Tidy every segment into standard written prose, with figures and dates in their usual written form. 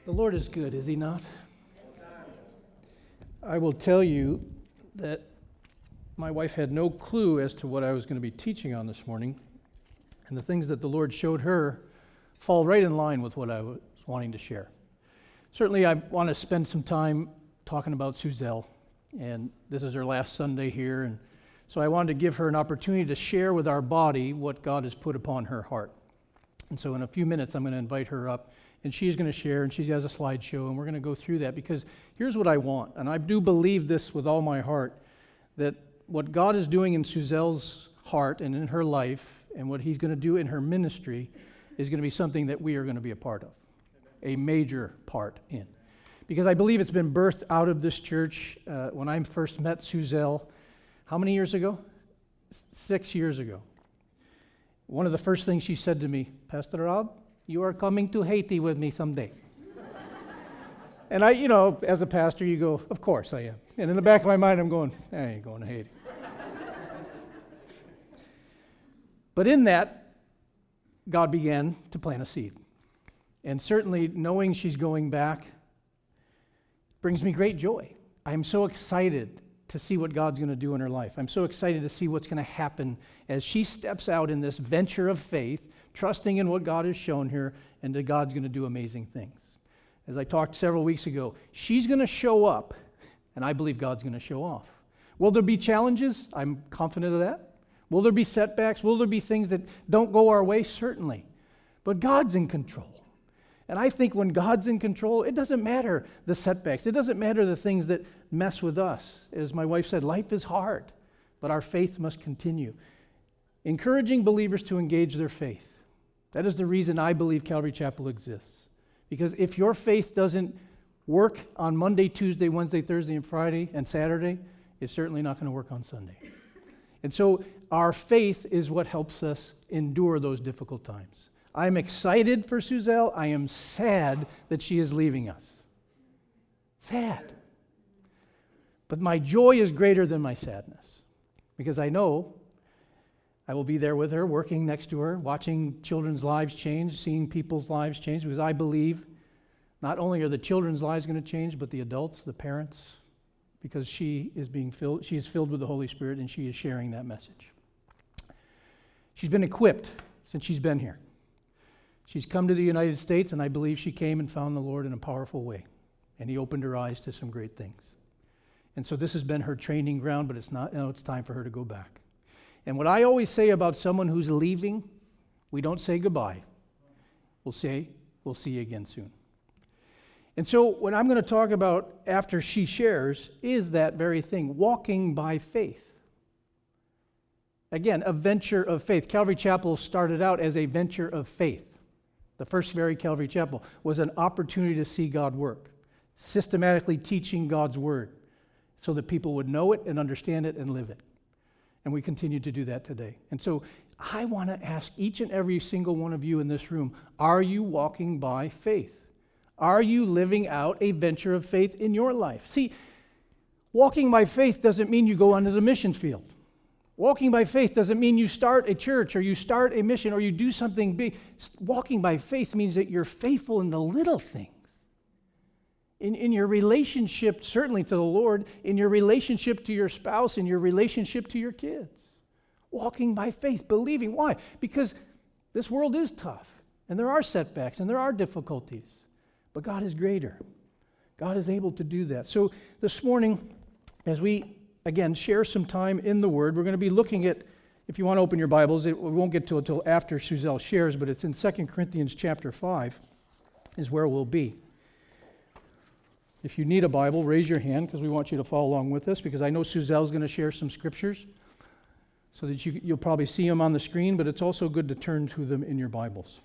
The Lord is good, is He not? I will tell you that my wife had no clue as to what I was going to be teaching on this morning, and the things that the Lord showed her fall right in line with what I was wanting to share. Certainly, I want to spend some time talking about Suzelle, and this is her last Sunday here, and so I wanted to give her an opportunity to share with our body what God has put upon her heart. And so in a few minutes, I'm going to invite her up, and she's going to share, and she has a slideshow, and we're going to go through that, because here's what I want, and I do believe this with all my heart, that what God is doing in Suzelle's heart and in her life, and what He's going to do in her ministry, is going to be something that we are going to be a part of, a major part in. Because I believe it's been birthed out of this church. When I first met Suzelle, how many years ago? 6 years ago. One of the first things she said to me, Pastor Rob, you are coming to Haiti with me someday. And I, as a pastor, you go, of course I am. And in the back of my mind, I'm going, I ain't going to Haiti. But in that, God began to plant a seed. And certainly knowing she's going back brings me great joy. I'm so excited to see what God's going to do in her life. I'm so excited to see what's going to happen as she steps out in this venture of faith, trusting in what God has shown her, and that God's going to do amazing things. As I talked several weeks ago, she's going to show up, and I believe God's going to show off. Will there be challenges? I'm confident of that. Will there be setbacks? Will there be things that don't go our way? Certainly. But God's in control. And I think when God's in control, it doesn't matter the setbacks. It doesn't matter the things that mess with us. As my wife said, life is hard, but our faith must continue. Encouraging believers to engage their faith. That is the reason I believe Calvary Chapel exists. Because if your faith doesn't work on Monday, Tuesday, Wednesday, Thursday, and Friday, and Saturday, it's certainly not going to work on Sunday. And so our faith is what helps us endure those difficult times. I'm excited for Suzelle. I am sad that she is leaving us. Sad. But my joy is greater than my sadness, because I know I will be there with her, working next to her, watching children's lives change, seeing people's lives change, because I believe not only are the children's lives going to change, but the adults, the parents, because she is filled with the Holy Spirit, and she is sharing that message. She's been equipped since she's been here. She's come to the United States, and I believe she came and found the Lord in a powerful way, and He opened her eyes to some great things. And so this has been her training ground, but it's not. It's time for her to go back. And what I always say about someone who's leaving, we don't say goodbye. We'll say, we'll see you again soon. And so what I'm going to talk about after she shares is that very thing, walking by faith. Again, a venture of faith. Calvary Chapel started out as a venture of faith. The first very Calvary Chapel was an opportunity to see God work, systematically teaching God's Word so that people would know it and understand it and live it. And we continue to do that today. And so I want to ask each and every single one of you in this room, are you walking by faith? Are you living out a venture of faith in your life? See, walking by faith doesn't mean you go onto the mission field. Walking by faith doesn't mean you start a church or you start a mission or you do something big. Walking by faith means that you're faithful in the little things. In your relationship, certainly to the Lord, in your relationship to your spouse, in your relationship to your kids. Walking by faith, believing. Why? Because this world is tough, and there are setbacks, and there are difficulties. But God is greater. God is able to do that. So this morning, as we again, share some time in the Word. We're going to be looking at, if you want to open your Bibles, we won't get to it until after Suzelle shares, but it's in 2 Corinthians chapter 5 is where we'll be. If you need a Bible, raise your hand, because we want you to follow along with us, because I know Suzelle's going to share some scriptures, so that you'll probably see them on the screen, but it's also good to turn to them in your Bibles.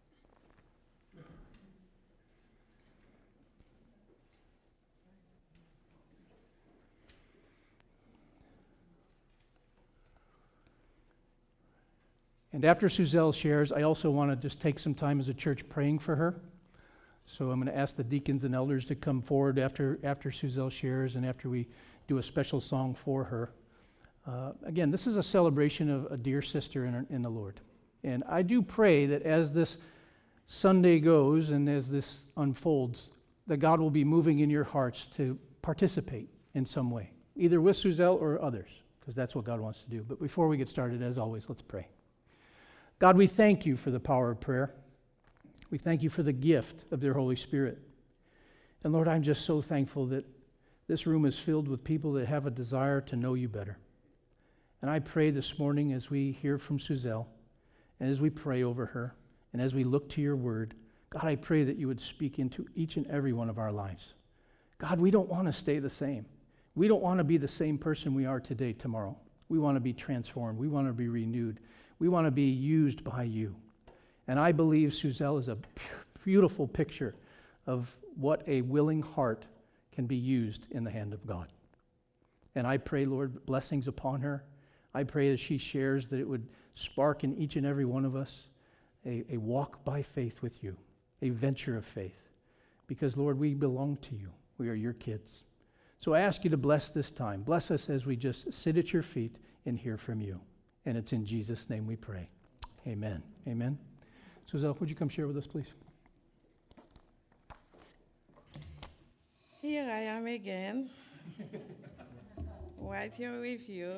And after Suzelle shares, I also want to just take some time as a church praying for her. So I'm going to ask the deacons and elders to come forward after Suzelle shares and after we do a special song for her. Again, this is a celebration of a dear sister in the Lord. And I do pray that as this Sunday goes and as this unfolds, that God will be moving in your hearts to participate in some way, either with Suzelle or others, because that's what God wants to do. But before we get started, as always, let's pray. God, we thank you for the power of prayer. We thank you for the gift of your Holy Spirit. And Lord, I'm just so thankful that this room is filled with people that have a desire to know you better. And I pray this morning as we hear from Suzelle, and as we pray over her, and as we look to your word, God, I pray that you would speak into each and every one of our lives. God, we don't want to stay the same. We don't want to be the same person we are today, tomorrow. We want to be transformed. We want to be renewed. We want to be used by you. And I believe Suzelle is a beautiful picture of what a willing heart can be used in the hand of God. And I pray, Lord, blessings upon her. I pray as she shares that it would spark in each and every one of us a walk by faith with you, a venture of faith. Because, Lord, we belong to you. We are your kids. So I ask you to bless this time. Bless us as we just sit at your feet and hear from you. And it's in Jesus' name we pray. Amen. Amen. Suzelle, would you come share with us, please? Here I am again, right here with you.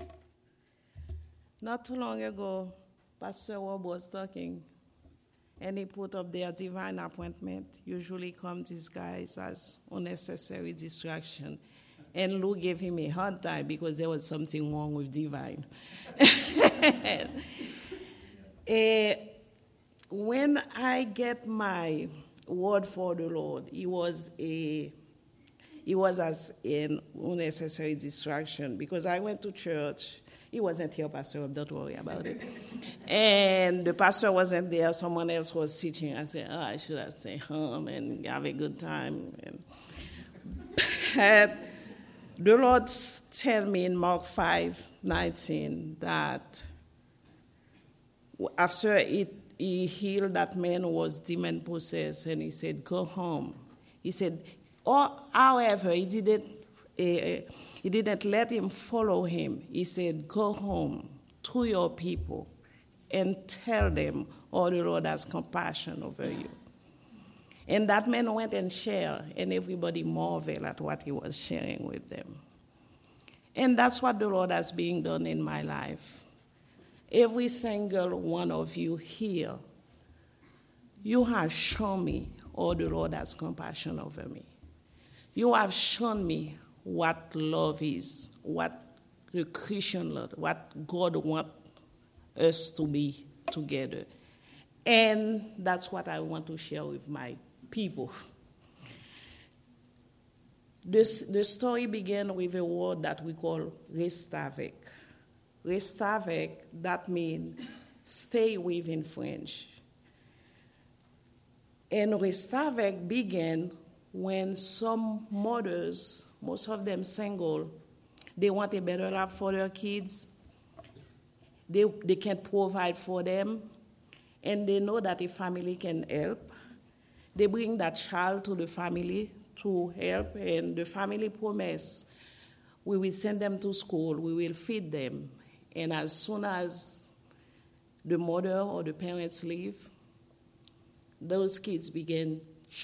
Not too long ago, Pastor Rob was talking, and he put up their divine appointment, usually come disguised as unnecessary distraction. And Lou gave him a hard time because there was something wrong with divine. When I get my word for the Lord, it was as an unnecessary distraction because I went to church. He wasn't here, Pastor, don't worry about it. And the pastor wasn't there. Someone else was teaching. I said, I should have stayed home and have a good time. And the Lord tell me in Mark 5:19 that after he healed that man who was demon-possessed, and he said, go home. He said, however, he didn't let him follow him. He said, go home to your people and tell them all the Lord has compassion over you. And that man went and shared, and everybody marveled at what he was sharing with them. And that's what the Lord has been done in my life. Every single one of you here, you have shown me all the Lord has compassion over me. You have shown me what love is, what the Christian love, what God wants us to be together. And that's what I want to share with my people. The story began with a word that we call restavek. Restavek, that means stay with in French. And restavek began when some mothers, most of them single, they want a better life for their kids. They can't provide for them, and they know that a family can help. They bring that child to the family to help, and the family promise, we will send them to school, we will feed them, and as soon as the mother or the parents leave, those kids begin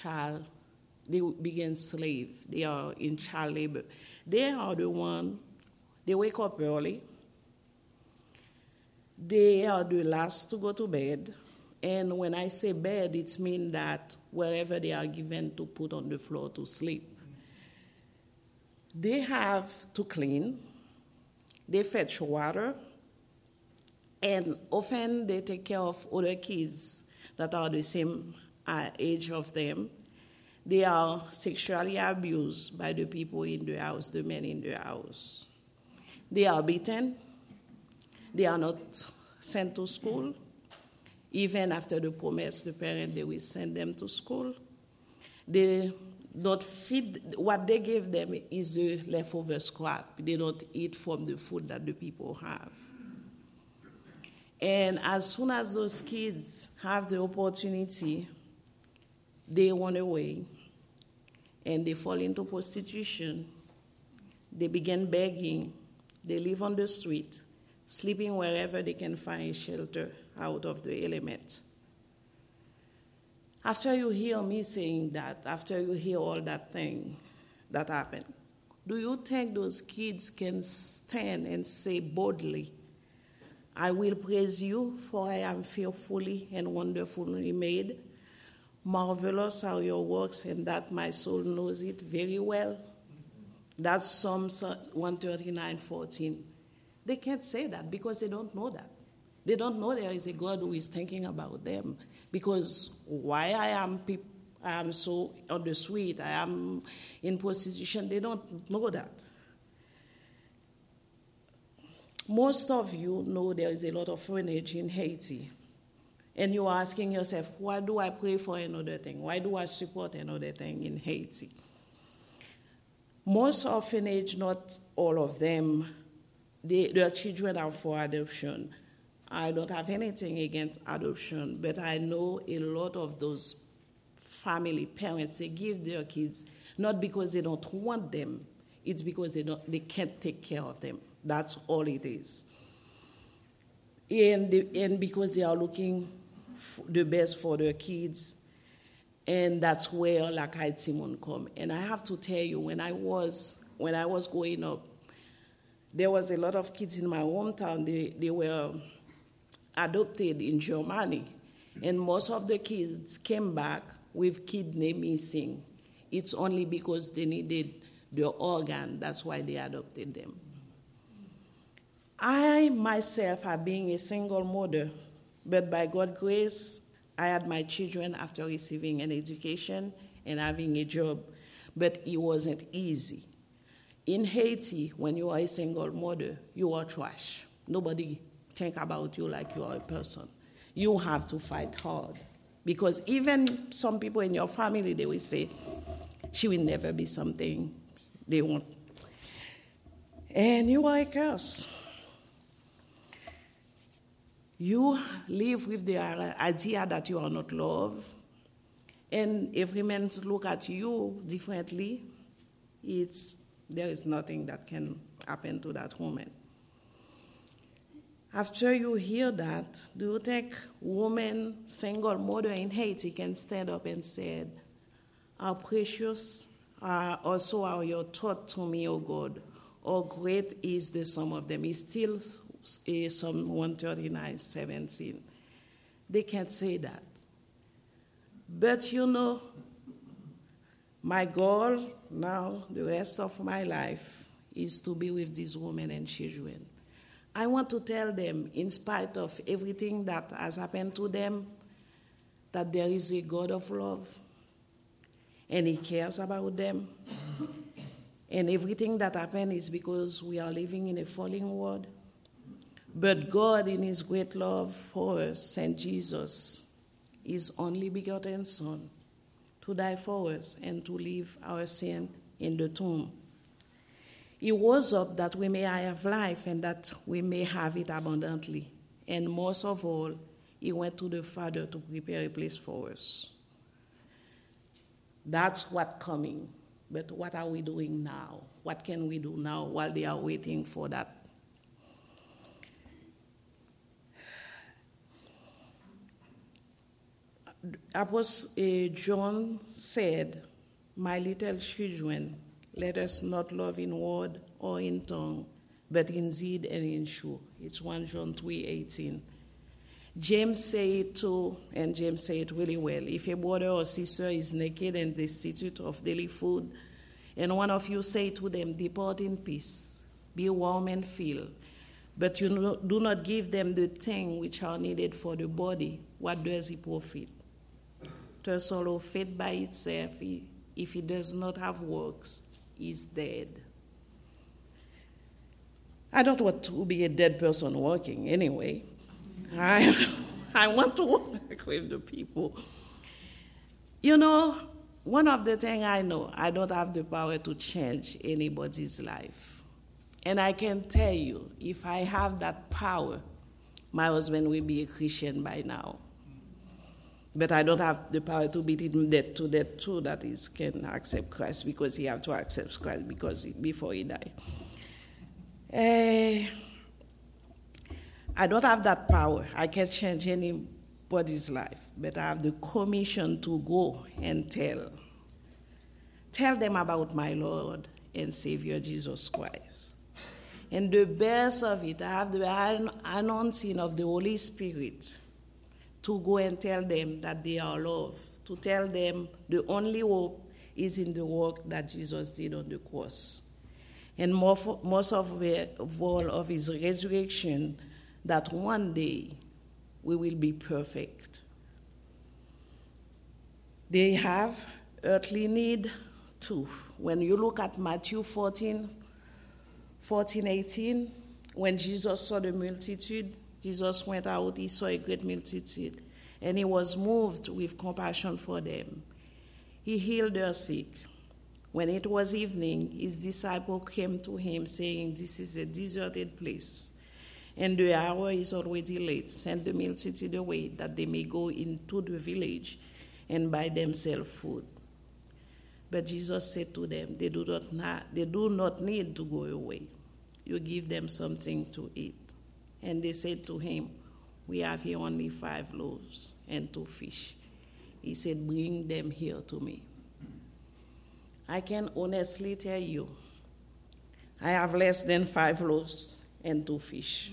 slave. They are in child labor. They are the one, they wake up early. They are the last to go to bed. And when I say bed, it means that wherever they are given to put on the floor to sleep. They have to clean. They fetch water. And often they take care of other kids that are the same age of them. They are sexually abused by the people in the house, the men in the house. They are beaten. They are not sent to school. Even after the promise, the parent, they will send them to school. They don't feed. What they give them is the leftover scrap. They don't eat from the food that the people have. And as soon as those kids have the opportunity, they run away and they fall into prostitution. They begin begging. They live on the street, sleeping wherever they can find shelter out of the element. After you hear me saying that, after you hear all that thing that happened, do you think those kids can stand and say boldly, I will praise you, for I am fearfully and wonderfully made. Marvelous are your works, and that my soul knows it very well. That's Psalms 139:14. They can't say that because they don't know that. They don't know there is a God who is thinking about them. Because why I am so on the street, I am in prostitution, they don't know that. Most of you know there is a lot of orphanage in Haiti. And you are asking yourself, why do I pray for another thing? Why do I support another thing in Haiti? Most orphanage, not all of them, their children are for adoption. I don't have anything against adoption, but I know a lot of those family parents, they give their kids not because they don't want them, it's because they can't take care of them. That's all it is. And because they are looking the best for their kids, and that's where like Hyde Simon come. And I have to tell you, when I was growing up, there was a lot of kids in my hometown. They were adopted in Germany, and most of the kids came back with kidney missing. It's only because they needed their organ. That's why they adopted them. I myself have been a single mother, but by God's grace, I had my children after receiving an education and having a job, but it wasn't easy. In Haiti, when you are a single mother, you are trash. Nobody think about you like you are a person. You have to fight hard. Because even some people in your family, they will say, she will never be something they want. And you are a curse. You live with the idea that you are not loved, and every man look at you differently. There is nothing that can happen to that woman. After you hear that, do you think woman, single mother in Haiti can stand up and say, how precious also are your thoughts to me, O God? How great is the sum of them? It's still Psalm 139:17. They can't say that. But you know, my goal now, the rest of my life, is to be with these women and children. I want to tell them, in spite of everything that has happened to them, that there is a God of love, and He cares about them. And everything that happened is because we are living in a fallen world. But God, in His great love for us, sent Jesus, His only begotten Son, to die for us and to leave our sin in the tomb. He rose up that we may have life and that we may have it abundantly. And most of all, He went to the Father to prepare a place for us. That's what's coming. But what are we doing now? What can we do now while they are waiting for that? Apostle John said, my little children, let us not love in word or in tongue, but in deed and in truth. It's 1 John 3:18. James said it too, and James said it really well. If a brother or sister is naked and destitute of daily food, and one of you say to them, depart in peace, be warm and filled, but you do not give them the things which are needed for the body, what does it profit? To swallow faith by itself, if it does not have works, is dead. I don't want to be a dead person working anyway. I want to work with the people. You know, one of the things I know, I don't have the power to change anybody's life. And I can tell you, if I have that power, my husband will be a Christian by now. But I don't have the power to beat him dead to death too, that he can accept Christ, because he has to accept Christ before he dies. I don't have that power. I can't change anybody's life. but I have the commission to go and tell them about my Lord and Savior Jesus Christ. And the best of it, I have the anointing of the Holy Spirit to go and tell them that they are loved, to tell them the only hope is in the work that Jesus did on the cross. And most of all of his resurrection, that one day we will be perfect. They have earthly need too. When you look at Matthew 14, 18, when Jesus saw the multitude, Jesus went out, he saw a great multitude, and he was moved with compassion for them. He healed their sick. When it was evening, his disciples came to him, saying, "This is a deserted place, and the hour is already late. Send the multitude away, that they may go into the village and buy themselves food." But Jesus said to them, they do not need to go away. You give them something to eat. And they said to him, "We have here only 5 loaves and 2 fish." He said, "Bring them here to me." I can honestly tell you, I have less than 5 loaves and 2 fish.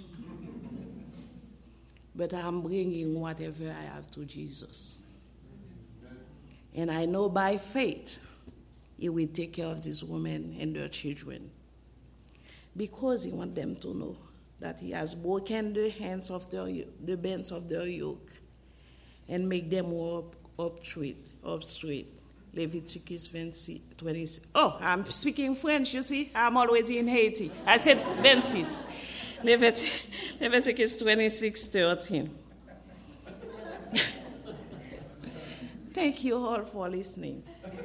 But I'm bringing whatever I have to Jesus. And I know by faith, he will take care of these women and their children. Because he wants them to know that he has broken the bands of their yoke and make them walk up straight. Leviticus 26. Oh, I'm speaking French, you see? I'm already in Haiti. I said 26. Leviticus 26:13. Thank you all for listening.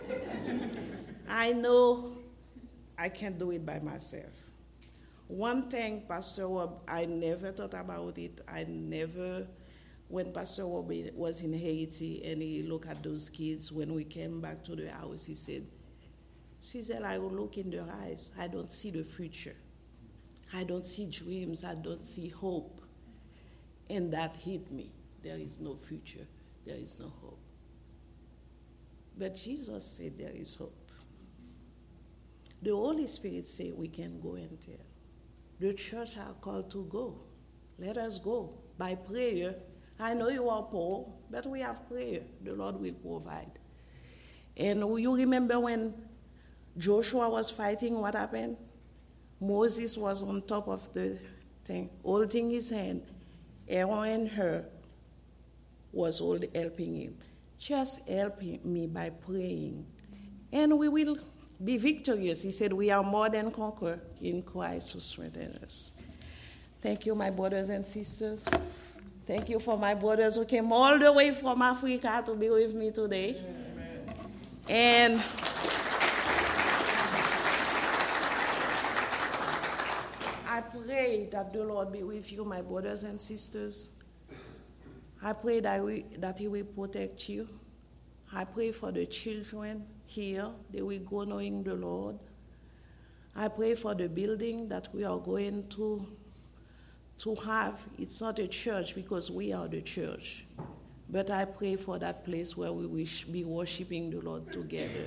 I know I can't do it by myself. One thing, Pastor Rob, I never thought about it. When Pastor Rob was in Haiti and he looked at those kids, when we came back to the house, he said, "Suzelle, I will look in their eyes. I don't see the future. I don't see dreams. I don't see hope." And that hit me. There is no future. There is no hope. But Jesus said there is hope. The Holy Spirit said we can go and tell. The church are called to go. Let us go by prayer. I know you are poor, but we have prayer. The Lord will provide. And you remember when Joshua was fighting, what happened? Moses was on top of the thing, holding his hand. Aaron and her was helping him. Just help me by praying, and we will be victorious. He said, "We are more than conquerors in Christ who strengthens us." Thank you, my brothers and sisters. Thank you for my brothers who came all the way from Africa to be with me today. Amen. And I pray that the Lord be with you, my brothers and sisters. I pray that he will protect you. I pray for the children here. They will go knowing the Lord. I pray for the building that we are going to have. It's not a church because we are the church. But I pray for that place where we will be worshiping the Lord together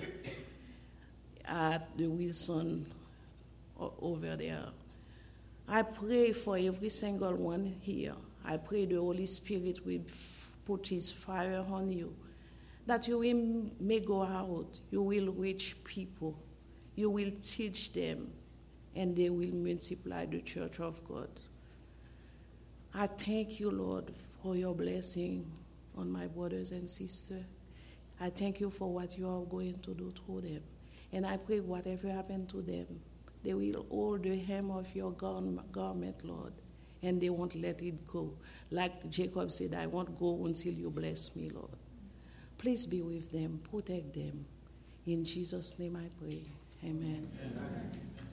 at the Wilson over there. I pray for every single one here. I pray the Holy Spirit will put his fire on you, that you may go out, you will reach people, you will teach them, and they will multiply the church of God. I thank you, Lord, for your blessing on my brothers and sisters. I thank you for what you are going to do through them. And I pray whatever happened to them, they will hold the hem of your garment, Lord, and they won't let it go. Like Jacob said, "I won't go until you bless me, Lord." Please be with them, protect them. In Jesus' name I pray. Amen. Amen.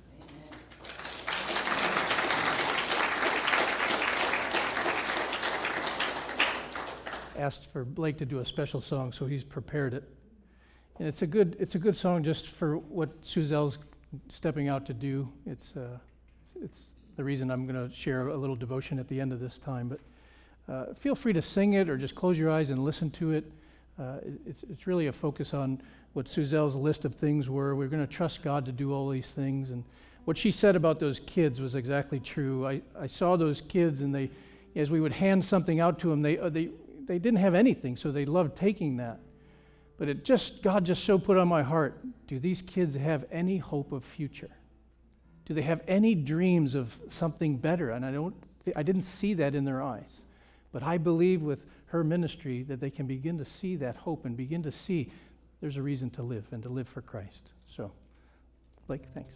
Asked for Blake to do a special song, so he's prepared it. And it's a good song just for what Suzelle's stepping out to do. It's the reason I'm going to share a little devotion at the end of this time. But feel free to sing it or just close your eyes and listen to it. It's really a focus on what Suzelle's list of things were. We're going to trust God to do all these things. And what she said about those kids was exactly true. I saw those kids, and they, as we would hand something out to them, they didn't have anything, so they loved taking that. But God just so put on my heart, do these kids have any hope of future? Do they have any dreams of something better? And I didn't see that in their eyes. But I believe with her ministry that they can begin to see that hope and begin to see there's a reason to live and to live for Christ. So, Blake, thanks.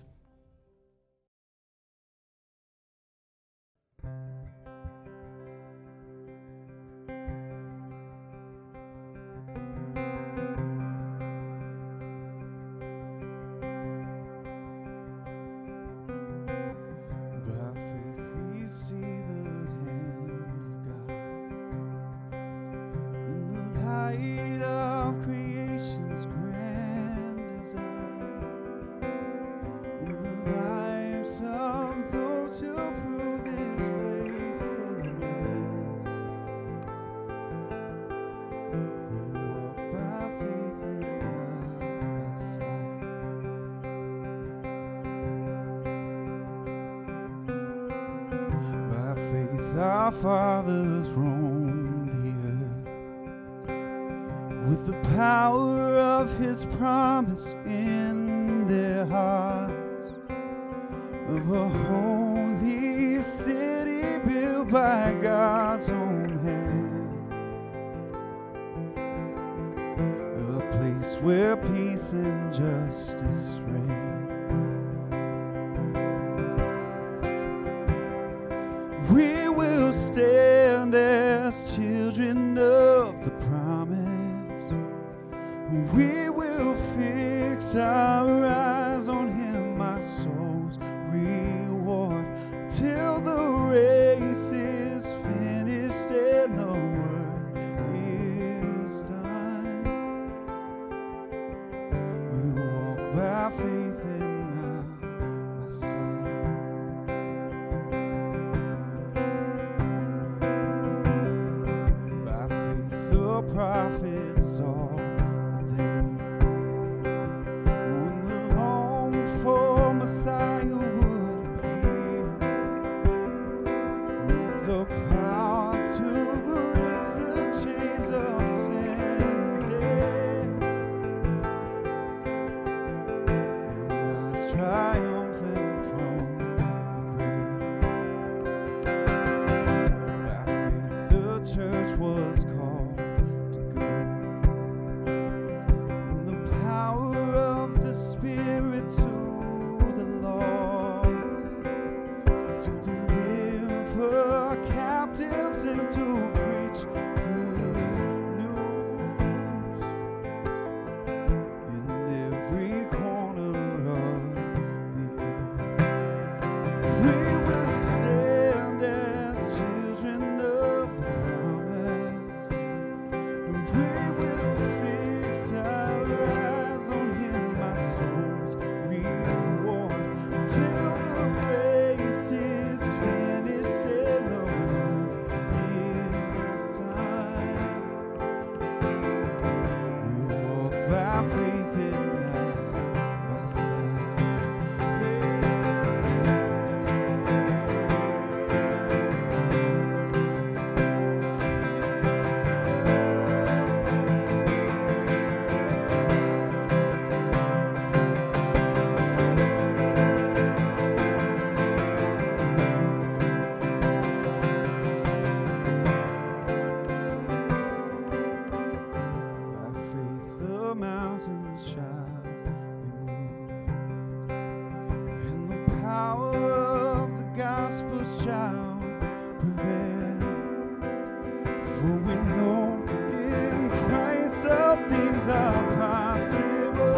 Our fathers roamed the earth with the power of his promise in their hearts, of a holy city built by God's own hand, a place where peace and justice reign. We will stand as children of the promise. We will fix our eyes on him, my soul's reward, till the race is finished and the work is done. We walk by faith and not by sight. Prophets all the day, when the longed for Messiah would appear, with the power to break the chains of sin and death, and rise triumphant from the grave. By faith the church was called. Spirit to the lost, to deliver captives and to preach good news in every corner of the earth. We will stand as children of the promise, and we will fix our eyes on him, my soul's reward, till the race is finished and the work is done. We walk by faith and not by sight. Shall prevail, for we know in Christ all things are possible.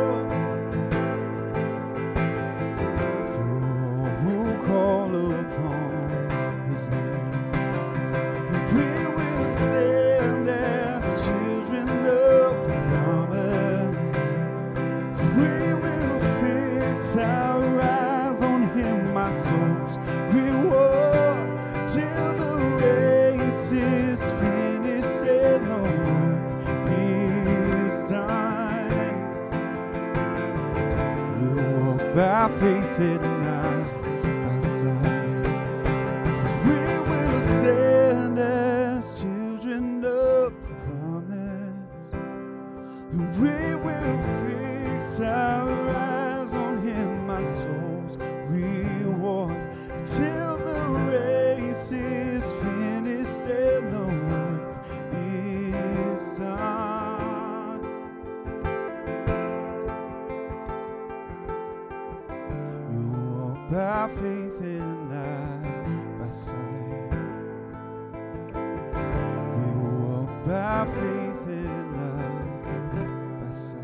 For all who call upon his name, we will stand as children of the promise. We will fix our eyes on him, my soul's reward, till the race is faith and not by sight. We will stand as children of the promise. We will fix our eyes on Him, my soul's reward, till the race is finished and the work is done. You walk by faith and not by sight. We walk by faith and not by sight.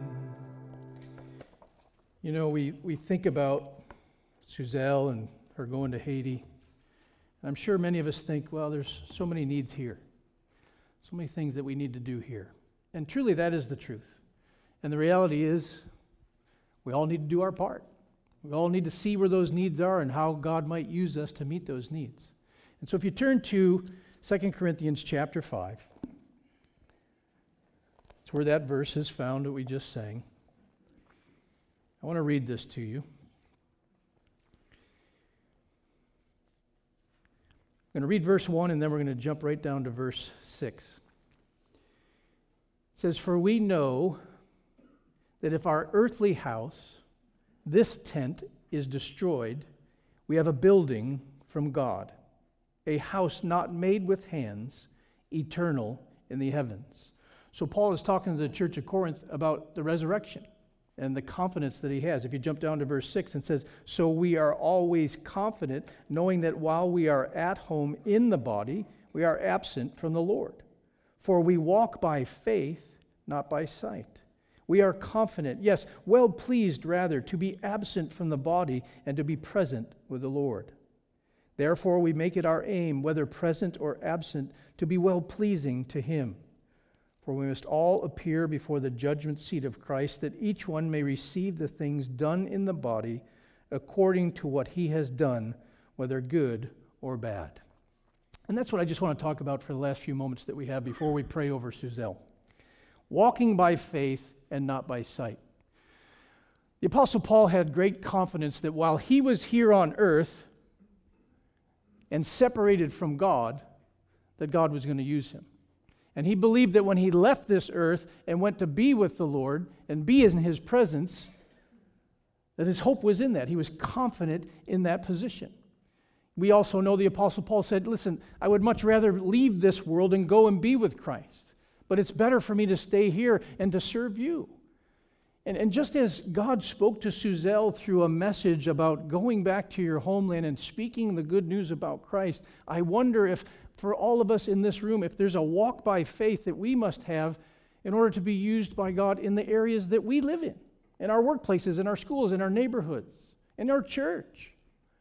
You know, we think about Suzelle and her going to Haiti. And I'm sure many of us think, well, there's so many needs here. So many things that we need to do here. And truly, that is the truth. And the reality is, we all need to do our part. We all need to see where those needs are and how God might use us to meet those needs. And so if you turn to 2 Corinthians chapter 5, it's where that verse is found that we just sang. I want to read this to you. I'm going to read verse 1, and then we're going to jump right down to verse 6. It says, "For we know that if our earthly house, this tent, is destroyed, we have a building from God, a house not made with hands, eternal in the heavens." So Paul is talking to the church of Corinth about the resurrection and the confidence that he has. If you jump down to verse 6, it says, "So we are always confident, knowing that while we are at home in the body, we are absent from the Lord. For we walk by faith, not by sight. We are confident, yes, well pleased rather, to be absent from the body and to be present with the Lord. Therefore we make it our aim, whether present or absent, to be well pleasing to Him. For we must all appear before the judgment seat of Christ, that each one may receive the things done in the body according to what he has done, whether good or bad." And that's what I just want to talk about for the last few moments that we have before we pray over Suzelle. Walking by faith and not by sight. The Apostle Paul had great confidence that while he was here on earth and separated from God, that God was going to use him. And he believed that when he left this earth and went to be with the Lord and be in His presence, that his hope was in that. He was confident in that position. We also know the Apostle Paul said, listen, I would much rather leave this world and go and be with Christ. But it's better for me to stay here and to serve you. And just as God spoke to Suzelle through a message about going back to your homeland and speaking the good news about Christ, I wonder if for all of us in this room, if there's a walk by faith that we must have in order to be used by God in the areas that we live in our workplaces, in our schools, in our neighborhoods, in our church.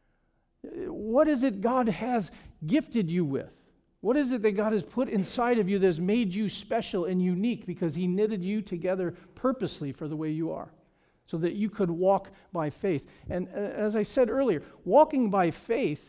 What is it God has gifted you with? What is it that God has put inside of you that has made you special and unique because He knitted you together purposely for the way you are, so that you could walk by faith? And as I said earlier, walking by faith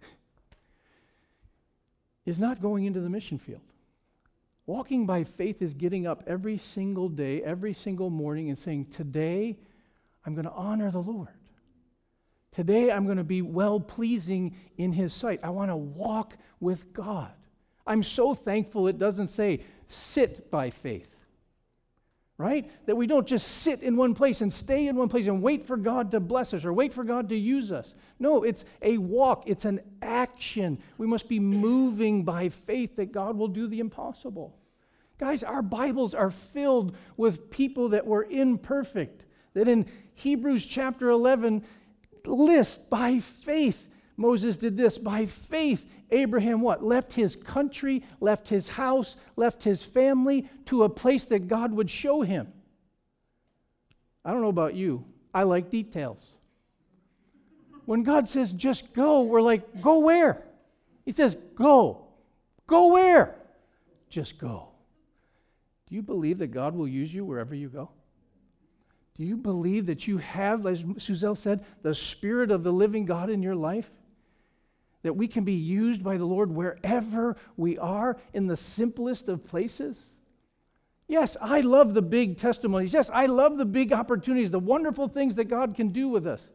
is not going into the mission field. Walking by faith is getting up every single day, every single morning and saying, today I'm going to honor the Lord. Today I'm going to be well-pleasing in His sight. I want to walk with God. I'm so thankful it doesn't say sit by faith, right? That we don't just sit in one place and stay in one place and wait for God to bless us or wait for God to use us. No, it's a walk. It's an action. We must be moving by faith that God will do the impossible. Guys, our Bibles are filled with people that were imperfect, that in Hebrews chapter 11 list by faith Moses did this. By faith Abraham what? Left his country, left his house, left his family to a place that God would show him. I don't know about you. I like details. When God says just go, we're like, go where? He says go. Go where? Just go. Do you believe that God will use you wherever you go? Do you believe that you have, as Suzelle said, the Spirit of the living God in your life? That we can be used by the Lord wherever we are, in the simplest of places? Yes, I love the big testimonies. Yes, I love the big opportunities, the wonderful things that God can do with us.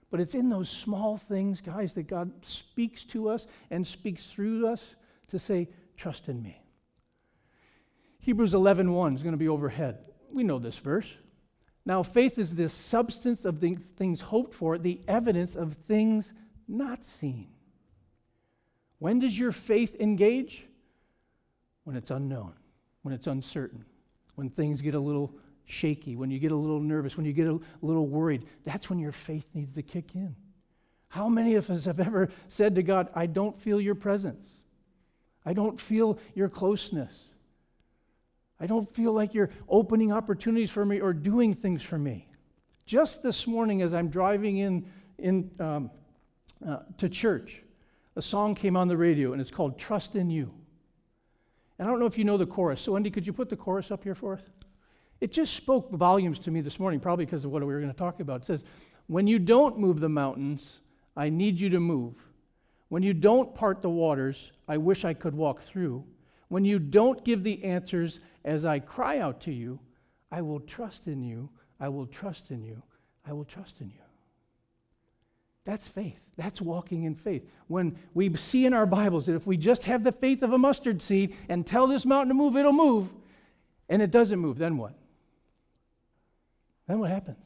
But it's in those small things, guys, that God speaks to us and speaks through us to say, trust in me. Hebrews 11:1 is going to be overhead. We know this verse. Now, faith is the substance of the things hoped for, the evidence of things not seen. When does your faith engage? When it's unknown, when it's uncertain, when things get a little shaky, when you get a little nervous, when you get a little worried. That's when your faith needs to kick in. How many of us have ever said to God, I don't feel your presence. I don't feel your closeness. I don't feel like you're opening opportunities for me or doing things for me. Just this morning as I'm driving to church, a song came on the radio, and it's called Trust in You. And I don't know if you know the chorus. So, Wendy, could you put the chorus up here for us? It just spoke volumes to me this morning, probably because of what we were going to talk about. It says, when you don't move the mountains, I need you to move. When you don't part the waters, I wish I could walk through. When you don't give the answers as I cry out to you, I will trust in you, I will trust in you, I will trust in you. That's faith. That's walking in faith. When we see in our Bibles that if we just have the faith of a mustard seed and tell this mountain to move, it'll move, and it doesn't move, then what? Then what happens?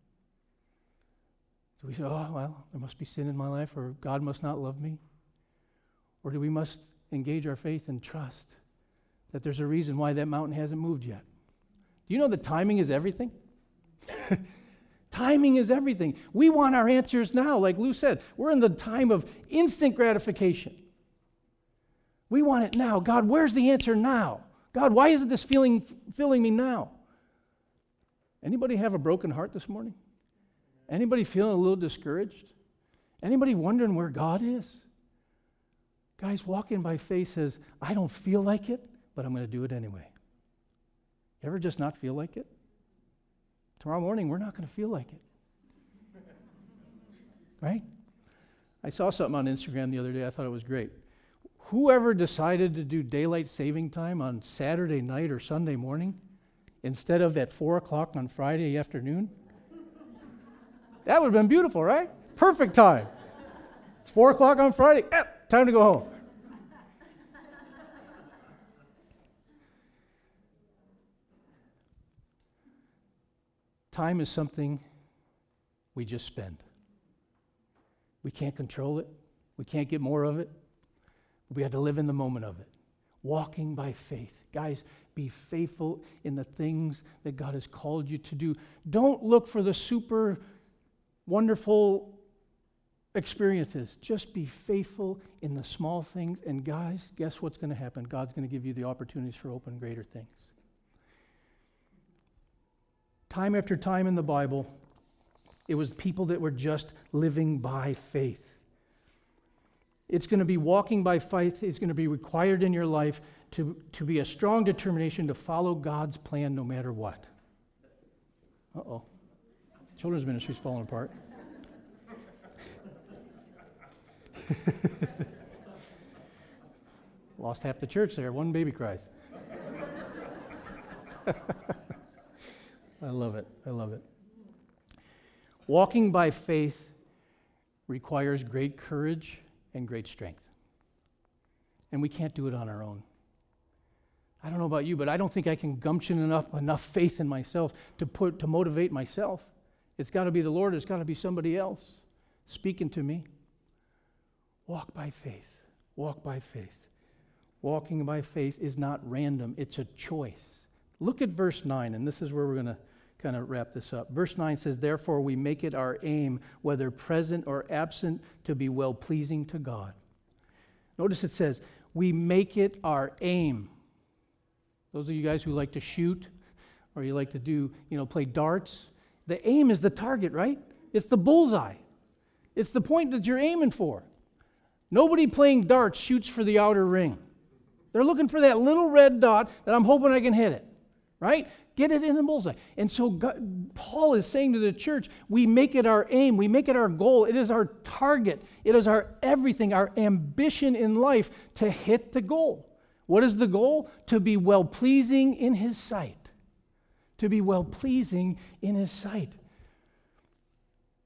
Do we say, oh, well, there must be sin in my life, or God must not love me? Or do we must engage our faith and trust that there's a reason why that mountain hasn't moved yet? Do you know that timing is everything? Timing is everything. We want our answers now, like Lou said. We're in the time of instant gratification. We want it now. God, where's the answer now? God, why isn't this filling me now? Anybody have a broken heart this morning? Anybody feeling a little discouraged? Anybody wondering where God is? Guys, walking by faith says, I don't feel like it, but I'm going to do it anyway. You ever just not feel like it? Tomorrow morning, we're not going to feel like it. Right? I saw something on Instagram the other day. I thought it was great. Whoever decided to do daylight saving time on Saturday night or Sunday morning instead of at 4 o'clock on Friday afternoon, that would have been beautiful, right? Perfect time. It's 4 o'clock on Friday. Time to go home. Time is something we just spend. We can't control it. We can't get more of it. We have to live in the moment of it. Walking by faith. Guys, be faithful in the things that God has called you to do. Don't look for the super wonderful experiences. Just be faithful in the small things. And guys, guess what's going to happen? God's going to give you the opportunities for open greater things. Time after time in the Bible, it was people that were just living by faith. It's going to be walking by faith. It's going to be required in your life to be a strong determination to follow God's plan no matter what. Uh-oh. Children's ministry's falling apart. Lost half the church there. One baby cries. I love it. I love it. Walking by faith requires great courage and great strength. And we can't do it on our own. I don't know about you, but I don't think I can gumption enough faith in myself to motivate myself. It's got to be the Lord. It's got to be somebody else speaking to me. Walk by faith. Walk by faith. Walking by faith is not random. It's a choice. Look at verse 9, and this is where we're going to kind of wrap this up. Verse 9 says, therefore we make it our aim, whether present or absent, to be well-pleasing to God. Notice it says, we make it our aim. Those of you guys who like to shoot, or you like to do, play darts, the aim is the target, right? It's the bullseye. It's the point that you're aiming for. Nobody playing darts shoots for the outer ring. They're looking for that little red dot that I'm hoping I can hit it, right? Get it in the bullseye. And so Paul is saying to the church, we make it our aim, we make it our goal, it is our target, it is our everything, our ambition in life to hit the goal. What is the goal? To be well-pleasing in His sight. To be well-pleasing in His sight.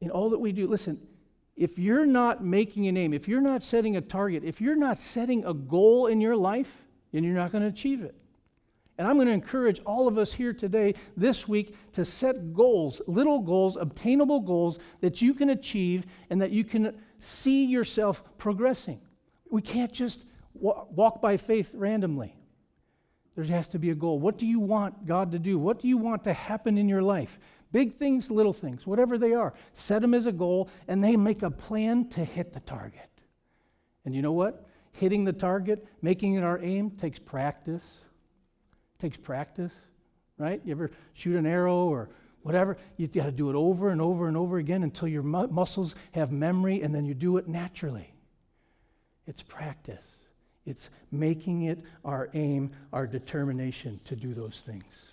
in all that we do. Listen, if you're not making an aim, if you're not setting a target, if you're not setting a goal in your life, then you're not going to achieve it. And I'm going to encourage all of us here today, this week, to set goals, little goals, obtainable goals that you can achieve and that you can see yourself progressing. We can't just walk by faith randomly. There has to be a goal. What do you want God to do? What do you want to happen in your life? Big things, little things, whatever they are. Set them as a goal, and they make a plan to hit the target. And you know what? Hitting the target, making it our aim, takes practice. Takes practice, right? You ever shoot an arrow or whatever? You got to do it over and over and over again until your muscles have memory, and then you do it naturally. It's practice. It's making it our aim, our determination to do those things.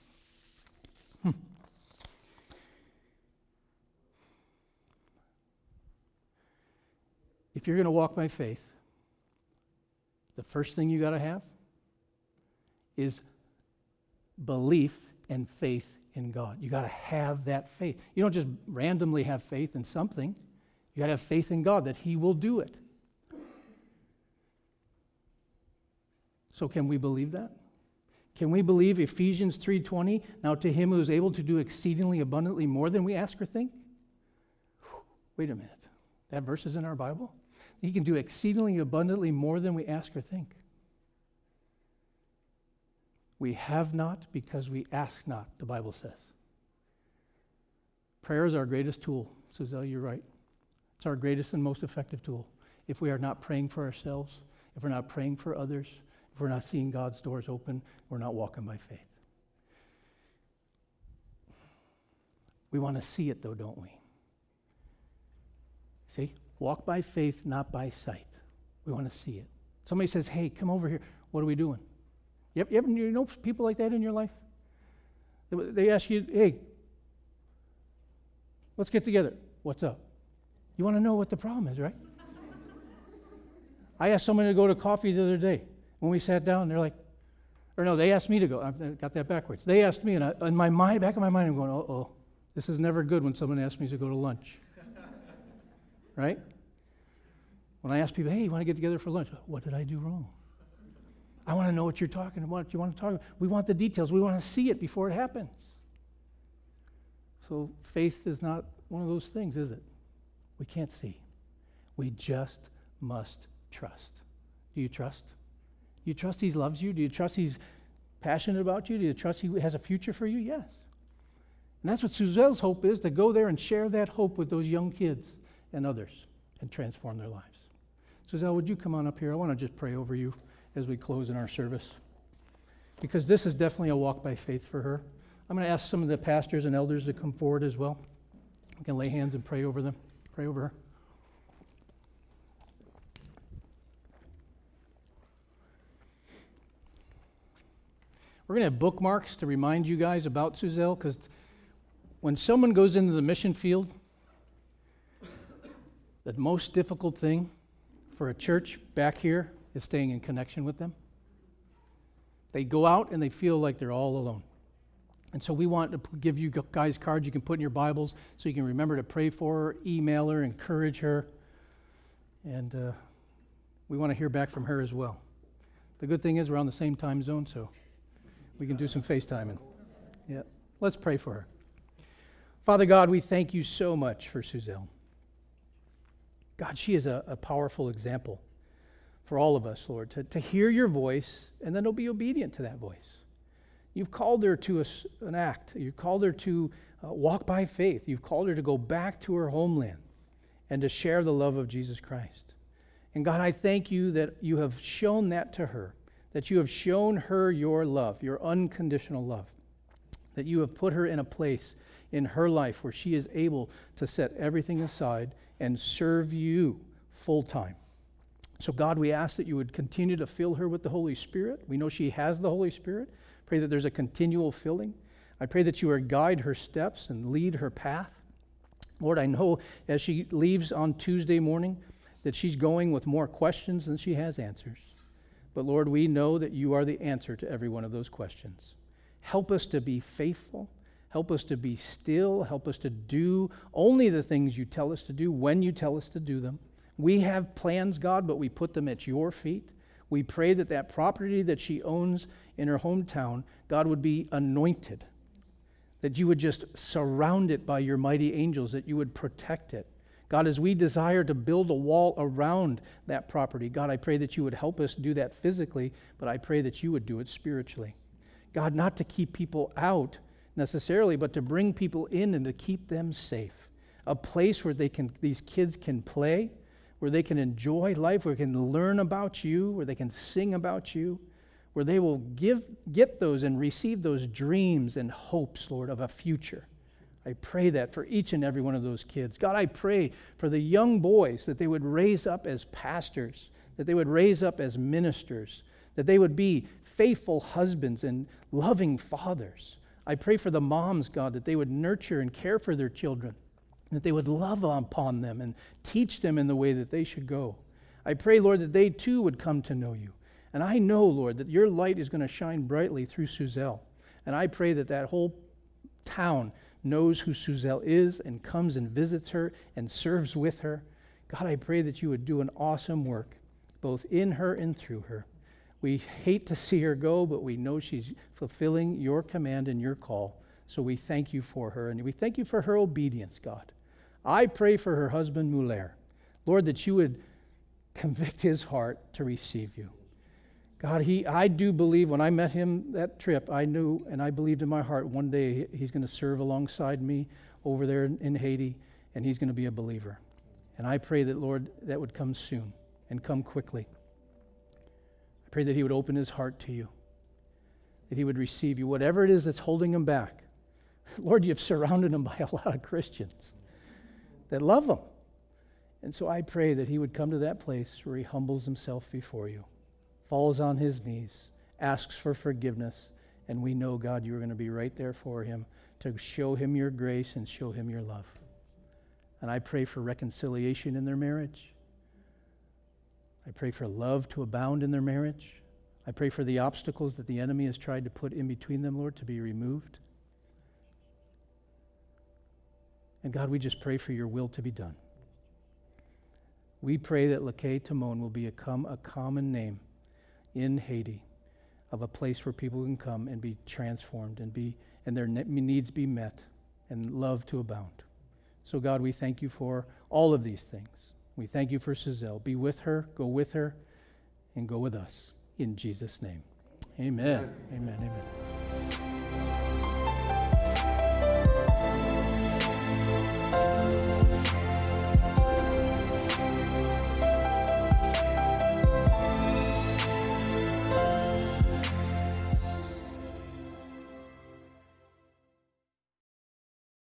If you're going to walk by faith, the first thing you got to have is belief and faith in God. You got to have that faith. You don't just randomly have faith in something. You got to have faith in God that He will do it. So can we believe that? Can we believe Ephesians 3:20? Now to Him who is able to do exceedingly abundantly more than we ask or think? Wait a minute. That verse is in our Bible? He can do exceedingly abundantly more than we ask or think. We have not because we ask not, the Bible says. Prayer is our greatest tool. Suzelle, you're right. It's our greatest and most effective tool. If we are not praying for ourselves, if we're not praying for others, if we're not seeing God's doors open, we're not walking by faith. We want to see it though, don't we? See? Walk by faith, not by sight. We want to see it. Somebody says, hey, come over here. What are we doing? You know people like that in your life? They ask you, hey, let's get together. What's up? You want to know what the problem is, right? I asked someone to go to coffee the other day. When we sat down, they're like, or no, they asked me to go. I got that backwards. They asked me, and in my mind, back of my mind, I'm going, uh-oh, this is never good when someone asks me to go to lunch. Right? When I ask people, hey, you want to get together for lunch? What did I do wrong? I want to know what you're talking about. You want to talk about. We want the details. We want to see it before it happens. So faith is not one of those things, is it? We can't see. We just must trust. Do you trust? Do you trust He loves you? Do you trust He's passionate about you? Do you trust He has a future for you? Yes. And that's what Suzelle's hope is, to go there and share that hope with those young kids and others and transform their lives. Suzelle, would you come on up here? I want to just pray over you as we close in our service, because this is definitely a walk by faith for her. I'm going to ask some of the pastors and elders to come forward as well. We can lay hands and pray over them, pray over her. We're going to have bookmarks to remind you guys about Suzelle, because when someone goes into the mission field, the most difficult thing for a church back here is staying in connection with them. They go out and they feel like they're all alone. And so we want to give you guys cards you can put in your Bibles so you can remember to pray for her, email her, encourage her. And we want to hear back from her as well. The good thing is we're on the same time zone, so we can do some FaceTiming. Yeah. Let's pray for her. Father God, we thank you so much for Suzelle. God, she is a powerful example for all of us, Lord, to hear your voice and then to be obedient to that voice. You've called her to an act. You've called her to walk by faith. You've called her to go back to her homeland and to share the love of Jesus Christ. And God, I thank you that you have shown that to her, that you have shown her your love, your unconditional love, that you have put her in a place in her life where she is able to set everything aside and serve you full time. So God, we ask that you would continue to fill her with the Holy Spirit. We know she has the Holy Spirit. Pray that there's a continual filling. I pray that you would guide her steps and lead her path. Lord, I know as she leaves on Tuesday morning that she's going with more questions than she has answers. But Lord, we know that you are the answer to every one of those questions. Help us to be faithful. Help us to be still. Help us to do only the things you tell us to do when you tell us to do them. We have plans, God, but we put them at your feet. We pray that that property that she owns in her hometown, God, would be anointed, that you would just surround it by your mighty angels, that you would protect it. God, as we desire to build a wall around that property, God, I pray that you would help us do that physically, but I pray that you would do it spiritually. God, not to keep people out necessarily, but to bring people in and to keep them safe. A place where these kids can play, where they can enjoy life, where they can learn about you, where they can sing about you, where they will get those and receive those dreams and hopes, Lord, of a future. I pray that for each and every one of those kids. God, I pray for the young boys that they would raise up as pastors, that they would raise up as ministers, that they would be faithful husbands and loving fathers. I pray for the moms, God, that they would nurture and care for their children, that they would love upon them and teach them in the way that they should go. I pray, Lord, that they too would come to know you. And I know, Lord, that your light is going to shine brightly through Suzelle. And I pray that that whole town knows who Suzelle is and comes and visits her and serves with her. God, I pray that you would do an awesome work, both in her and through her. We hate to see her go, but we know she's fulfilling your command and your call. So we thank you for her, and we thank you for her obedience, God. I pray for her husband, Muller. Lord, that you would convict his heart to receive you. God, I do believe when I met him that trip, I knew and I believed in my heart one day he's going to serve alongside me over there in Haiti, and he's going to be a believer. And I pray that, Lord, that would come soon and come quickly. I pray that he would open his heart to you, that he would receive you, whatever it is that's holding him back. Lord, you've surrounded him by a lot of Christians that love him. And so I pray that he would come to that place where he humbles himself before you, falls on his knees, asks for forgiveness, and we know, God, you're going to be right there for him to show him your grace and show him your love. And I pray for reconciliation in their marriage. I pray for love to abound in their marriage. I pray for the obstacles that the enemy has tried to put in between them, Lord, to be removed. And God, we just pray for your will to be done. We pray that Lakay Timon will become a common name in Haiti of a place where people can come and be transformed and their needs be met and love to abound. So God, we thank you for all of these things. We thank you for Suzelle. Be with her, and go with us. In Jesus' name. Amen. Amen. Amen.